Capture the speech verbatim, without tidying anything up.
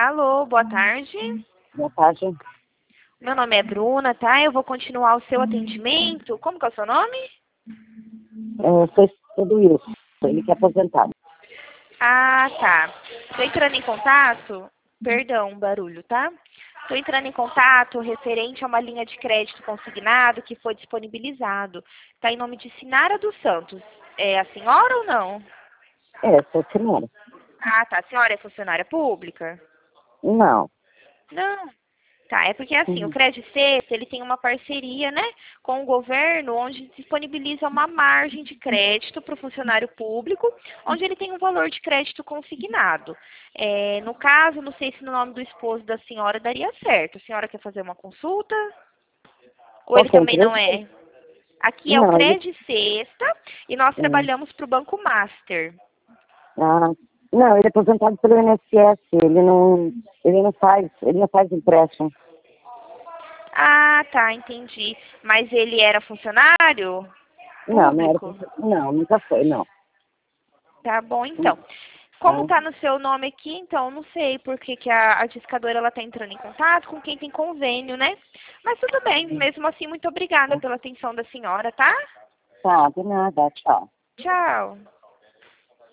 Alô, boa tarde. Boa tarde. Meu nome é Bruna, tá? Eu vou continuar o seu atendimento. Como que é o seu nome? É, foi tudo isso. Ele que é aposentado. Ah, tá. Estou entrando em contato... Perdão, barulho, tá? Estou entrando em contato referente a uma linha de crédito consignado que foi disponibilizado. Está em nome de Sinara dos Santos. É a senhora ou não? É, sou senhora. Ah, tá. A senhora é funcionária pública? Não. Não. Tá, é porque assim, o Uhum. Credit Sexta, ele tem uma parceria, né, com o governo, onde disponibiliza uma margem de crédito para o funcionário público, onde ele tem um valor de crédito consignado. É, no caso, não sei se no nome do esposo da senhora daria certo. A senhora quer fazer uma consulta? Ou Qual ele que é a também não empresa? é? Aqui é o Não, ele... Credit Sexta e nós Hum. trabalhamos para o Banco Master. Ah, não, ele é aposentado pelo I N S S. Ele não, ele não faz, ele não faz empréstimo. Ah, tá, entendi. Mas ele era funcionário Não, não era público? aposentado. Não, nunca foi, não. Tá bom, então. Hum. Como Ah, tá no seu nome aqui, então, não sei por que, que a, a discadora ela tá entrando em contato com quem tem convênio, né? Mas tudo bem, mesmo assim, muito obrigada ah. pela atenção da senhora, tá? Tá, de nada, tchau. Tchau.